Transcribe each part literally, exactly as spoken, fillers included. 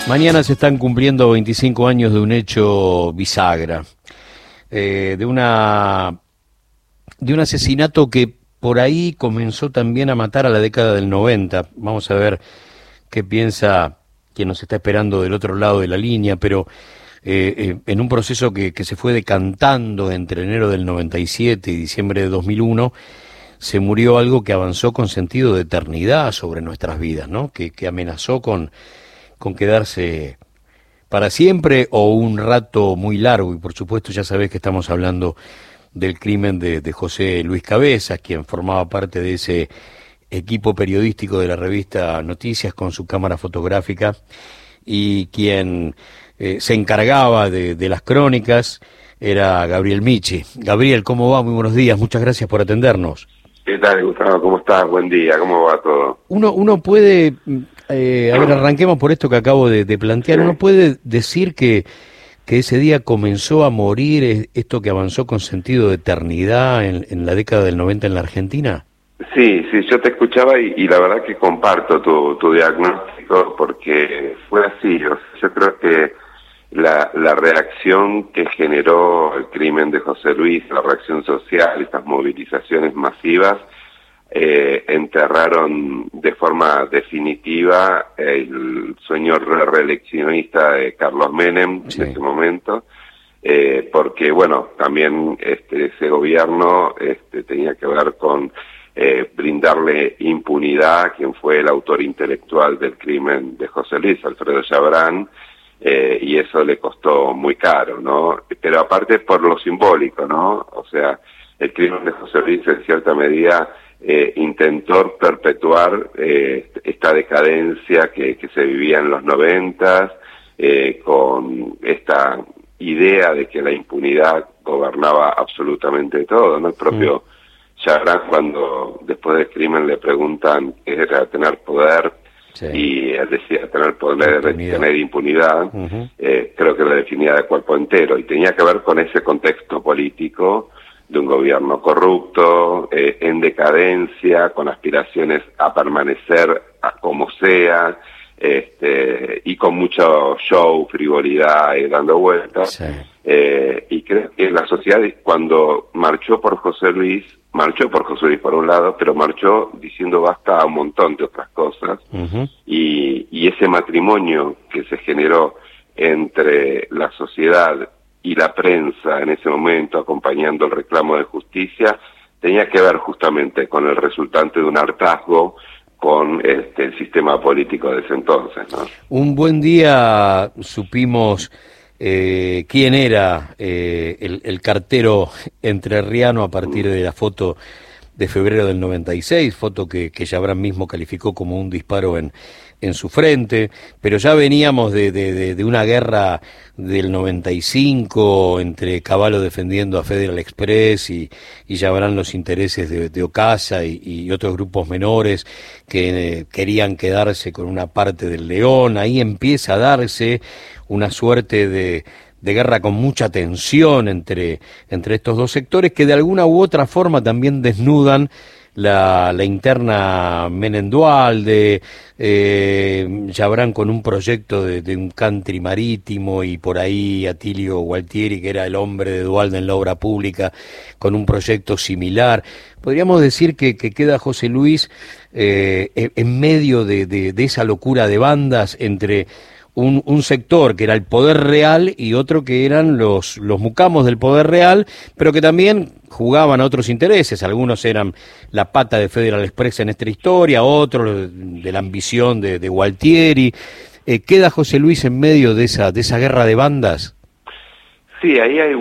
Mañana se están cumpliendo veinticinco años de un hecho bisagra, eh, de una de un asesinato que por ahí comenzó también a matar a la década del noventa. Vamos a ver qué piensa quien nos está esperando del otro lado de la línea, pero eh, eh, en un proceso que, que se fue decantando entre enero del noventa y siete y diciembre de dos mil uno, se murió algo que avanzó con sentido de eternidad sobre nuestras vidas, ¿no? Que, que amenazó con con quedarse para siempre o un rato muy largo. Y por supuesto ya sabés que estamos hablando del crimen de, de José Luis Cabezas, quien formaba parte de ese equipo periodístico de la revista Noticias con su cámara fotográfica y quien eh, se encargaba de, de las crónicas era Gabriel Michi. Gabriel, ¿cómo va? Muy buenos días, muchas gracias por atendernos. ¿Qué tal, Gustavo? ¿Cómo estás? Buen día, ¿cómo va todo? Uno, uno puede... Eh, a ver, arranquemos por esto que acabo de, de plantear. ¿Uno puede decir que, que ese día comenzó a morir esto que avanzó con sentido de eternidad en, en la década del noventa en la Argentina? Sí, sí, yo te escuchaba y, y la verdad que comparto tu, tu diagnóstico porque fue así. O sea, yo creo que la, la reacción que generó el crimen de José Luis, la reacción social, estas movilizaciones masivas, Eh, enterraron de forma definitiva el sueño reeleccionista de Carlos Menem, sí, en ese momento, eh, porque, bueno, también este, ese gobierno este, tenía que ver con eh, brindarle impunidad a quien fue el autor intelectual del crimen de José Luis, Alfredo Chabrán, eh, y eso le costó muy caro, ¿no? Pero aparte por lo simbólico, ¿no? O sea, el crimen de José Luis en cierta medida Eh, intentó perpetuar eh, esta decadencia que, que se vivía en los noventas, eh, con esta idea de que la impunidad gobernaba absolutamente todo, ¿no? El propio Chabrán, cuando después del crimen le preguntan qué era tener poder, sí, y él decía tener poder, impunidad. tener impunidad, uh-huh. eh, creo que lo definía de cuerpo entero, y tenía que ver con ese contexto político de un gobierno corrupto, eh, en decadencia, con aspiraciones a permanecer a como sea, este, y con mucho show, frivolidad y dando vueltas. Sí. Eh, y creo que la sociedad, cuando marchó por José Luis, marchó por José Luis por un lado, pero marchó diciendo basta a un montón de otras cosas, uh-huh. y, y ese matrimonio que se generó entre la sociedad y la prensa en ese momento acompañando el reclamo de justicia tenía que ver justamente con el resultante de un hartazgo con este, el sistema político de ese entonces, ¿no? Un buen día supimos eh, quién era eh, el, el cartero entrerriano a partir de la foto de febrero del noventa y seis, foto que, que Chabrán mismo calificó como un disparo en, en su frente, pero ya veníamos de, de, de, de una guerra del noventa y cinco entre Cavallo defendiendo a Federal Express y, y Chabrán los intereses de, de Ocasa y, y otros grupos menores que eh, querían quedarse con una parte del León. Ahí empieza a darse una suerte de de guerra con mucha tensión entre, entre estos dos sectores que de alguna u otra forma también desnudan la, la interna Menem-Duhalde, eh, Chabrán con un proyecto de, de un country marítimo y por ahí Atilio Gualtieri, que era el hombre de Duhalde en la obra pública, con un proyecto similar. Podríamos decir que, que queda José Luis eh, en medio de, de, de esa locura de bandas entre Un, un sector que era el poder real y otro que eran los, los mucamos del poder real, pero que también jugaban a otros intereses. Algunos eran la pata de Federal Express en esta historia, otros de la ambición de, de Gualtieri. Eh, ¿Queda José Luis en medio de esa, de esa guerra de bandas? Sí, ahí hay,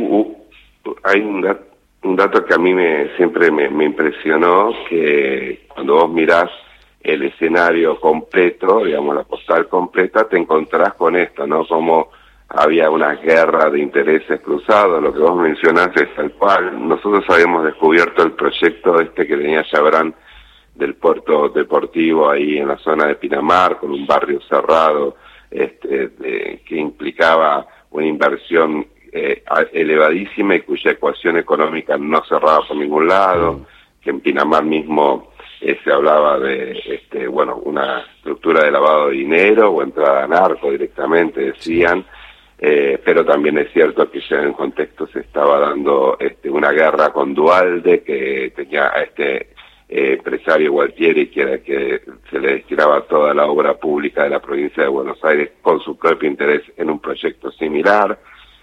hay un, dato, un dato que a mí me, siempre me, me impresionó, que cuando vos mirás el escenario completo, digamos, la postal completa, te encontrás con esto, ¿no? Como había una guerra de intereses cruzados, lo que vos mencionás es tal cual. Nosotros habíamos descubierto el proyecto este que tenía Chabrán del puerto deportivo ahí en la zona de Pinamar, con un barrio cerrado, este, de, que implicaba una inversión eh, elevadísima y cuya ecuación económica no cerraba por ningún lado, mm. que en Pinamar mismo eh, se hablaba de, este, bueno, una estructura de lavado de dinero o entrada a narco directamente, decían, eh, pero también es cierto que ya en el contexto se estaba dando este, una guerra con Duhalde, que tenía a este eh, empresario Gualtieri, que era que se le destinaba toda la obra pública de la provincia de Buenos Aires con su propio interés en un proyecto similar.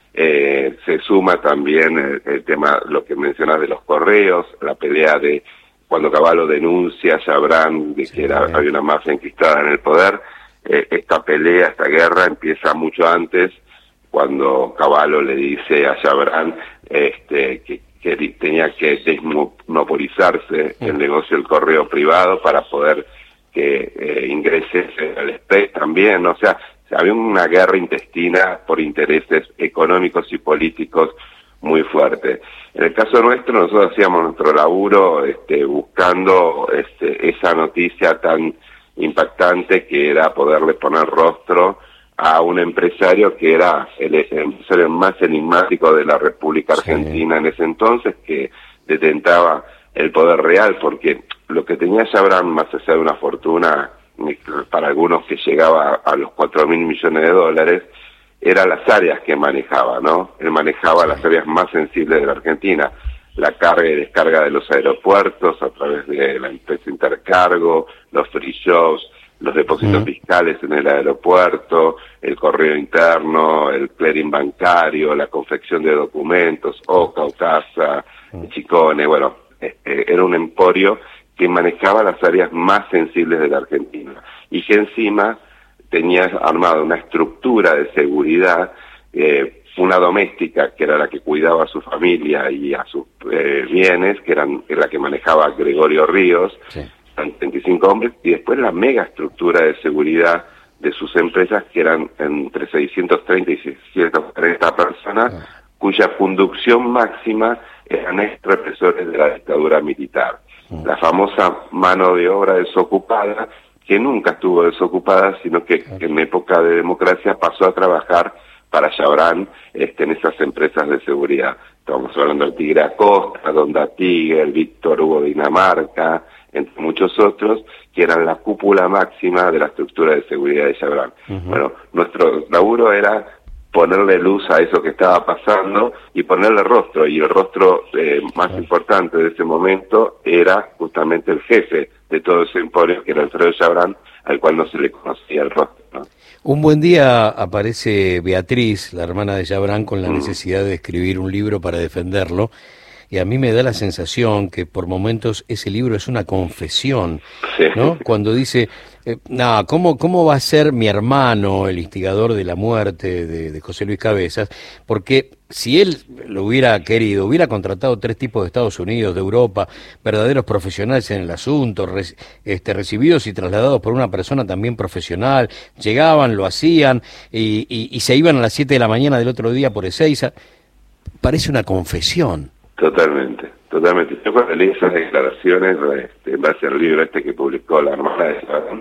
Eh, se suma también el, el tema, lo que mencionas de los correos, la pelea de cuando Cavallo denuncia a Chabrán de que sí, era, había una mafia enquistada en el poder. Eh, esta pelea, esta guerra empieza mucho antes, cuando Cavallo le dice a Chabrán este, que, que tenía que desmonopolizarse sí. el negocio del correo privado para poder que eh, ingrese al Express también, o sea, había una guerra intestina por intereses económicos y políticos muy fuerte. En el caso nuestro, nosotros hacíamos nuestro laburo este, buscando este, esa noticia tan impactante que era poderle poner rostro a un empresario que era el, el empresario más enigmático de la República Argentina sí. en ese entonces, que detentaba el poder real, porque lo que tenía Chabrán, más allá de una fortuna para algunos que llegaba a los cuatro mil millones de dólares, eran las áreas que manejaba, ¿no? Él manejaba sí. las áreas más sensibles de la Argentina, la carga y descarga de los aeropuertos a través de la empresa Intercargo, los free shops, los depósitos mm. fiscales en el aeropuerto, el correo interno, el clearing bancario, la confección de documentos, Oca, Ocasa, mm. Chicone, bueno, eh, eh, era un emporio que manejaba las áreas más sensibles de la Argentina y que encima tenía armada una estructura de seguridad, eh, una doméstica que era la que cuidaba a su familia y a sus eh, bienes, que eran que la que manejaba Gregorio Ríos, sí. treinta y cinco hombres, y después la mega estructura de seguridad de sus empresas, que eran entre seiscientos treinta y seiscientos cuarenta personas, sí. cuya conducción máxima eran ex represores de la dictadura militar. La famosa mano de obra desocupada, que nunca estuvo desocupada, sino que, que en época de democracia pasó a trabajar para Chabrán este, en esas empresas de seguridad. Estamos hablando del Tigre Acosta, Donda Tiger, Víctor Hugo Dinamarca, entre muchos otros, que eran la cúpula máxima de la estructura de seguridad de Chabrán. Uh-huh. Bueno, nuestro laburo era ponerle luz a eso que estaba pasando y ponerle rostro, y el rostro eh, más sí. importante de ese momento era justamente el jefe de todo ese emporio, que era Alfredo Chabrán, al cual no se le conocía el rostro, ¿no? Un buen día aparece Beatriz, la hermana de Chabrán, con la mm. necesidad de escribir un libro para defenderlo, y a mí me da la sensación que por momentos ese libro es una confesión, sí. ¿no? Cuando dice, eh, no, ¿cómo, ¿cómo va a ser mi hermano el instigador de la muerte de, de José Luis Cabezas? Porque si él lo hubiera querido, hubiera contratado tres tipos de Estados Unidos, de Europa, verdaderos profesionales en el asunto, re, este, recibidos y trasladados por una persona también profesional, llegaban, lo hacían, y, y, y se iban a las siete de la mañana del otro día por Ezeiza. Parece una confesión. Totalmente, totalmente. Yo cuando leí esas declaraciones, este, en base al libro este que publicó la hermana de Chabrán,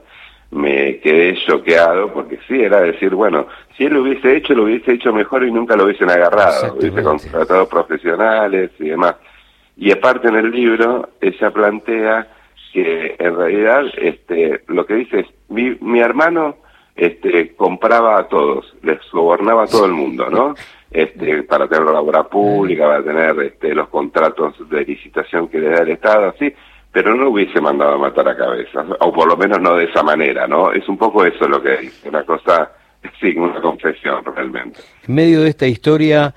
me quedé choqueado, porque sí, era decir, bueno, si él lo hubiese hecho, lo hubiese hecho mejor y nunca lo hubiesen agarrado, hubiese contratado profesionales y demás. Y aparte en el libro, ella plantea que en realidad este, lo que dice es, mi, mi hermano este, compraba a todos, les sobornaba a todo el mundo, ¿no? Este, para tener la obra pública, para tener este, los contratos de licitación que le da el Estado, así, pero no hubiese mandado a matar a Cabezas, o por lo menos no de esa manera, ¿no? Es un poco eso lo que dice, una cosa, sí, una confesión realmente. En medio de esta historia,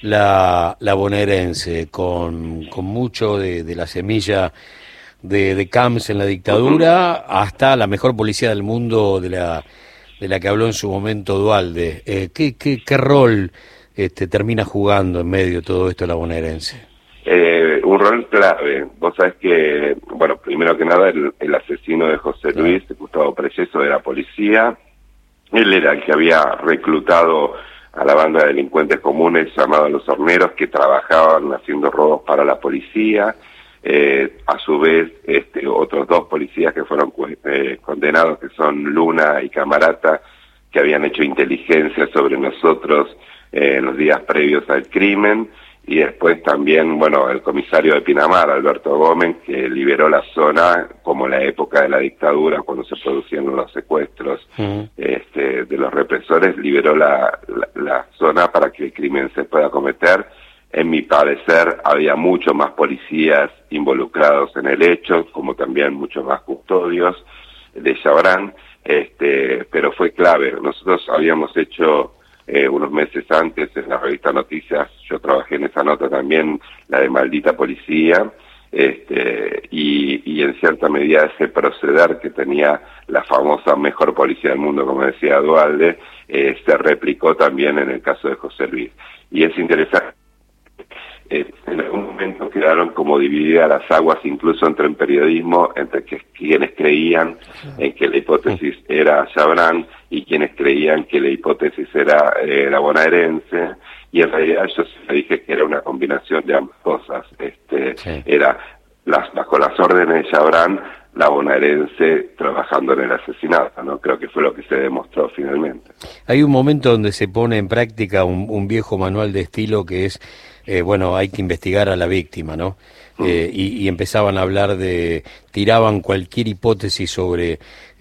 la, la bonaerense, con, con mucho de, de la semilla de, de Camps en la dictadura, uh-huh. hasta la mejor policía del mundo de la, de la que habló en su momento Duhalde. Eh, ¿qué, qué, qué rol Este, termina jugando en medio de todo esto la bonaerense? Eh, un rol clave. Vos sabés que, bueno, primero que nada, el, el asesino de José Luis, claro. Gustavo Preyeso, era policía. Él era el que había reclutado a la banda de delincuentes comunes llamada Los Horneros, que trabajaban haciendo robos para la policía. Eh, a su vez, este, otros dos policías que fueron eh, condenados, que son Luna y Camarata, que habían hecho inteligencia sobre nosotros en los días previos al crimen, y después también, bueno, el comisario de Pinamar, Alberto Gómez, que liberó la zona como en la época de la dictadura, cuando se producían los secuestros uh-huh. este, de los represores, liberó la, la, la zona para que el crimen se pueda cometer. En mi parecer, había mucho más policías involucrados en el hecho, como también muchos más custodios de Chabrán, este, pero fue clave. Nosotros habíamos hecho eh, unos meses antes en la revista Noticias, yo trabajé en esa nota también, la de Maldita Policía, este, y, y en cierta medida ese proceder que tenía la famosa mejor policía del mundo, como decía Duhalde, eh, se replicó también en el caso de José Luis. Y es interesante. Eh, en algún momento quedaron como divididas las aguas, incluso entre el periodismo, entre que, quienes creían en que la hipótesis era Chabrán y quienes creían que la hipótesis era eh, la bonaerense, y en realidad yo siempre dije que era una combinación de ambas cosas. Este, sí. Era las, bajo las órdenes de Chabrán, la bonaerense trabajando en el asesinato, ¿no? Creo que fue lo que se demostró finalmente. Hay un momento donde se pone en práctica un, un viejo manual de estilo que es, eh, bueno, hay que investigar a la víctima, ¿no? Mm. Eh, y, y empezaban a hablar de, tiraban cualquier hipótesis sobre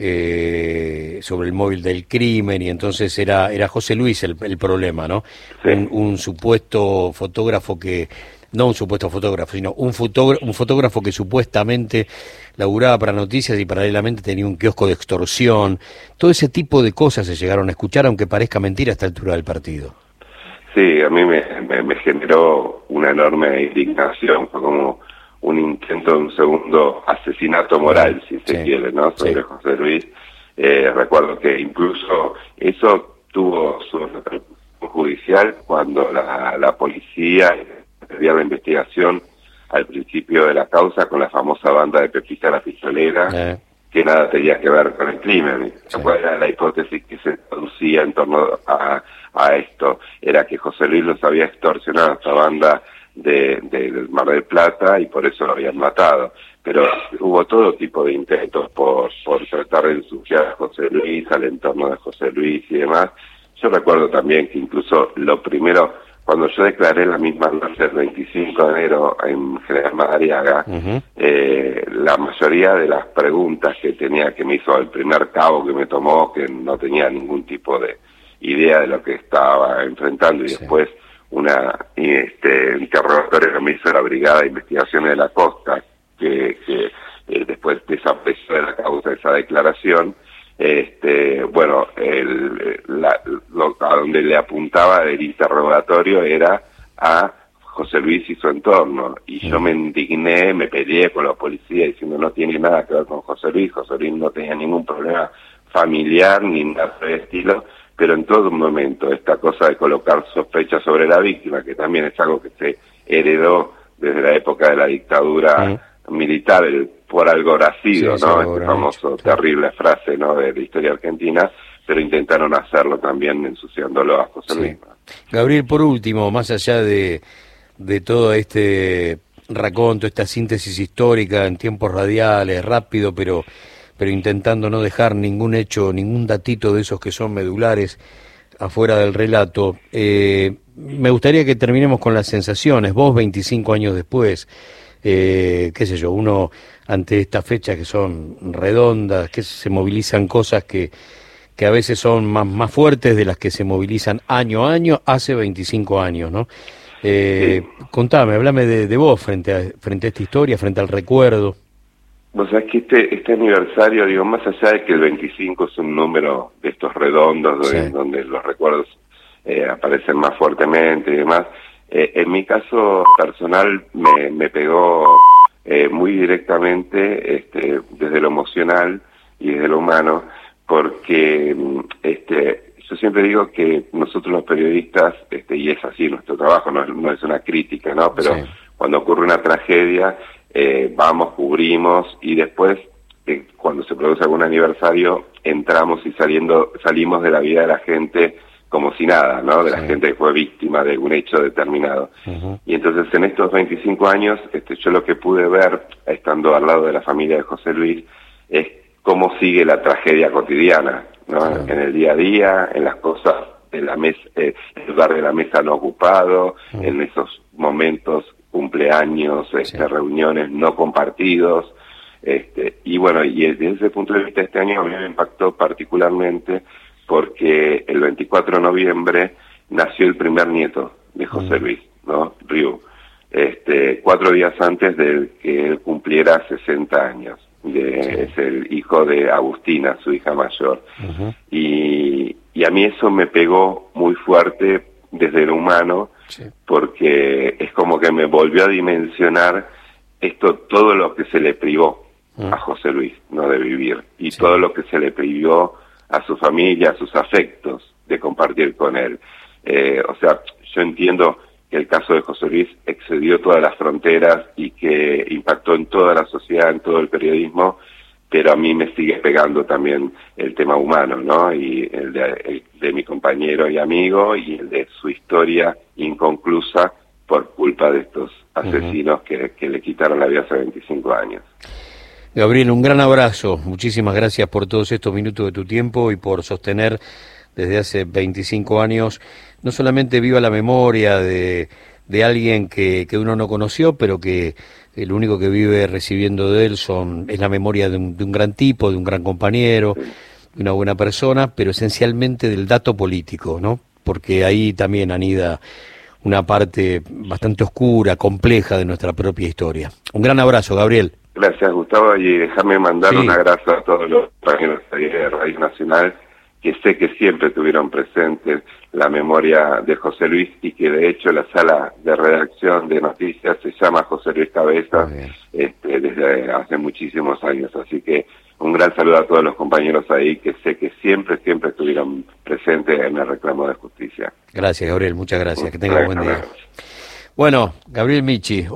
eh, sobre el móvil del crimen, y entonces era era José Luis el, el problema, ¿no? Sí. Un, un supuesto fotógrafo que... no un supuesto fotógrafo, sino un, fotógrafo, un fotógrafo que supuestamente laburaba para Noticias y paralelamente tenía un kiosco de extorsión. Todo ese tipo de cosas se llegaron a escuchar, aunque parezca mentira a esta altura del partido. Sí, a mí me, me, me generó una enorme indignación, fue como un intento de un segundo asesinato moral, si se sí. quiere, ¿no? Sobre sí. José Luis. Eh, recuerdo que incluso eso tuvo su repercusión judicial cuando la, la policía había la investigación al principio de la causa con la famosa banda de Pepita la Pistolera, eh. que nada tenía que ver con el crimen. Sí. ¿Cuál era la hipótesis que se producía en torno a, a esto? Era que José Luis los había extorsionado a esta banda de, de, del Mar del Plata y por eso lo habían matado. Pero hubo todo tipo de intentos por, por tratar de ensuciar a José Luis, al entorno de José Luis y demás. Yo recuerdo también que incluso lo primero... Cuando yo declaré la misma noche el veinticinco de enero en General Madariaga, uh-huh. eh, la mayoría de las preguntas que tenía, que me hizo el primer cabo que me tomó, que no tenía ningún tipo de idea de lo que estaba enfrentando, y sí. después una este, interrogatorio que me hizo la Brigada de Investigaciones de la Costa, que, que eh, después desapareció de la causa de esa declaración. Este, bueno, el, la, lo, a donde le apuntaba el interrogatorio era a José Luis y su entorno, y yo me indigné, me peleé con la policía diciendo no tiene nada que ver con José Luis, José Luis no tenía ningún problema familiar ni nada de estilo, pero en todo momento esta cosa de colocar sospechas sobre la víctima, que también es algo que se heredó desde la época de la dictadura sí. militar, el por algo nacido, sí, ¿no? Este famoso, claro. terrible frase, ¿no? De la historia argentina, pero intentaron hacerlo también ensuciándolo a José Luis. Sí. Gabriel, por último, más allá de, de todo este raconto, esta síntesis histórica en tiempos radiales, rápido, pero, pero intentando no dejar ningún hecho, ningún datito de esos que son medulares afuera del relato, eh, me gustaría que terminemos con las sensaciones. Vos, veinticinco años después, eh, qué sé yo, uno ante estas fechas que son redondas, que se movilizan cosas que, que a veces son más, más fuertes de las que se movilizan año a año, hace veinticinco años, ¿no? Eh, sí. Contame, hablame de, de vos frente a, frente a esta historia, frente al recuerdo. Vos sabés que este, este aniversario, digo, más allá de que el veinticinco es un número de estos redondos, sí. donde, donde los recuerdos eh, aparecen más fuertemente y demás, eh, en mi caso personal me, me pegó eh, muy directamente este, desde lo emocional y desde lo humano, porque este, yo siempre digo que nosotros los periodistas, este, y es así nuestro trabajo, no, no es una crítica, ¿no? Pero sí. cuando ocurre una tragedia, eh, vamos, cubrimos, y después, eh, cuando se produce algún aniversario, entramos y saliendo salimos de la vida de la gente como si nada, ¿no? De la sí. gente que fue víctima de un hecho determinado. Uh-huh. Y entonces en estos veinticinco años, este, yo lo que pude ver, estando al lado de la familia de José Luis, es cómo sigue la tragedia cotidiana, ¿no? Sí. En el día a día, en las cosas de la mesa, eh, en lugar de la mesa no ocupado, uh-huh. en esos momentos, cumpleaños, este, sí. reuniones no compartidos. Este, y bueno, y desde ese punto de vista este año a mí me impactó particularmente porque el veinticuatro de noviembre nació el primer nieto de José uh-huh. Luis, ¿no? Ryu. Este, cuatro días antes de que él cumpliera sesenta años. De, sí. Es el hijo de Agustina, su hija mayor. Uh-huh. Y, y a mí eso me pegó muy fuerte desde lo humano, sí. porque es como que me volvió a dimensionar esto, todo lo que se le privó uh-huh. a José Luis, ¿no? De vivir, y sí. todo lo que se le privó a su familia, a sus afectos, de compartir con él. Eh, o sea, yo entiendo que el caso de José Luis excedió todas las fronteras y que impactó en toda la sociedad, en todo el periodismo, pero a mí me sigue pegando también el tema humano, ¿no? Y el de, el de mi compañero y amigo, y el de su historia inconclusa por culpa de estos asesinos uh-huh. que, que le quitaron la vida hace veinticinco años. Gabriel, un gran abrazo. Muchísimas gracias por todos estos minutos de tu tiempo y por sostener desde hace veinticinco años, no solamente viva la memoria de, de alguien que, que uno no conoció, pero que el único que vive recibiendo de él son es la memoria de un, de un gran tipo, de un gran compañero, de una buena persona, pero esencialmente del dato político, ¿no? Porque ahí también anida una parte bastante oscura, compleja de nuestra propia historia. Un gran abrazo, Gabriel. Gracias, Gustavo, y déjame mandar sí. un abrazo a todos los compañeros de Radio Nacional, que sé que siempre tuvieron presente la memoria de José Luis y que de hecho la sala de redacción de noticias se llama José Luis Cabeza este, desde hace muchísimos años. Así que un gran saludo a todos los compañeros ahí que sé que siempre, siempre estuvieron presentes en el reclamo de justicia. Gracias, Gabriel, muchas gracias. Que tenga un buen día. Bueno, Gabriel Michi.